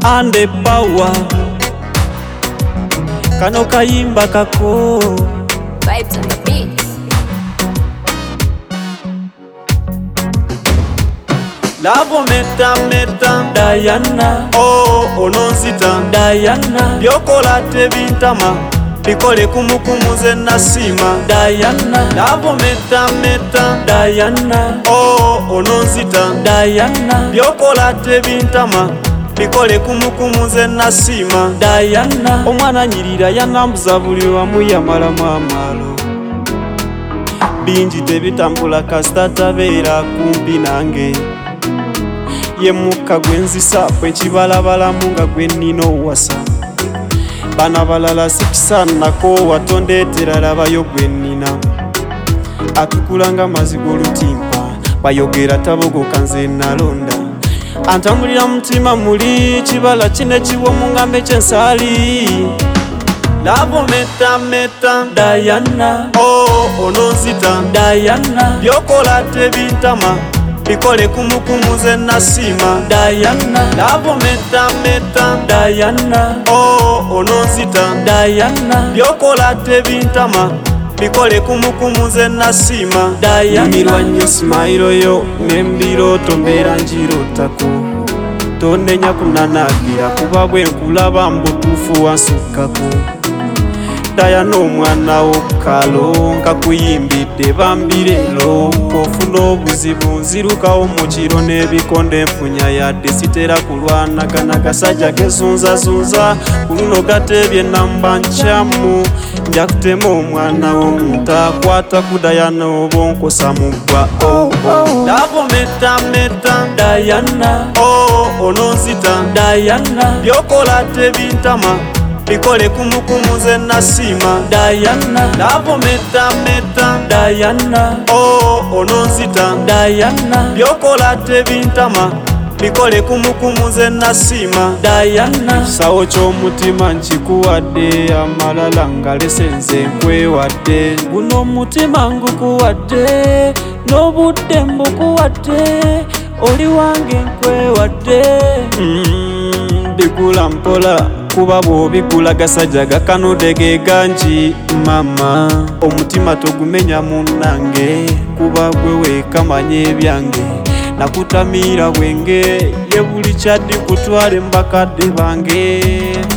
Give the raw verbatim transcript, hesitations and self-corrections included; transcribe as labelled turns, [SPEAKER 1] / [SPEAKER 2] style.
[SPEAKER 1] and the power. Kano kayimba kako
[SPEAKER 2] Vibes on the beat.
[SPEAKER 1] Lavo meta meta Diana, oh ononzita Diana, byokola tebintama bikole kumukumuze nasima Diana. Lavo meta meta Diana, oh ononzita Diana, byokola tebintama bikole kumukumuze nasima Diana. Omwana nyirira yanambuza buli wamu yamala mamalo bingi tebitambula kasita tabeera kumpi nange. Ye muka gwenzisa bwe kibalabalamu nga gwe nnina owasa. Bana balala sikisaanako watondeetera labayo gwe nnina. Atukulanga mazigo olutimpa bayogera tabogoka nze nalonda. Antambulira mutima muli kibala kine kiwo mu ngambe ky'ensaali. Lavo meta meta Diana, oh ononzita Diana, byokola tebintama bikole kumukumuze nasima Diana. Lavo meta meta Diana, oh ononzita Diana, byokola tebintama bikole kumukumuze nasima Diana. Mirwa nnyo smile yo nembiroto mbeera njirotako tondenya kunanagira kuba bwe nkulaba mbutuufu wansukkako. Diana omwana wo kalo nkakuyimbidde bambirero ofuna obuzibu nzirukawo mu kiro n'ebikonde nfunya yadde sitera kulwanagana gasajja gezunzazunza ku luno gateebye namba nkyamu nja kutema omwana wo ntakwata ku Diana oba onkosa mu bbwa. oh, oh. Lavo meta meta Diana, oh ononzita Diana, byokola tebintama bikole kumukumuze nasima Diana. Lavo meta meta Diana, oh ononzita Diana, byokola tebintama bikole kumukumuze nasima Diana. Sawo ky'omutima nkikuwadde amalala ngalese nze nkwewadde. Guno omutima ngukuwadde n'obudde mbukuwadde oli wange nkwewadde. mm, bigula mpola kuba bw'obigula gasajja gakanudde ge gangi mama. Omutima togumenya munnange kuba gwe weekamanya ebyange. Nakutamiira bwenge ye buli kyaddi kutwale mu bakadde bange.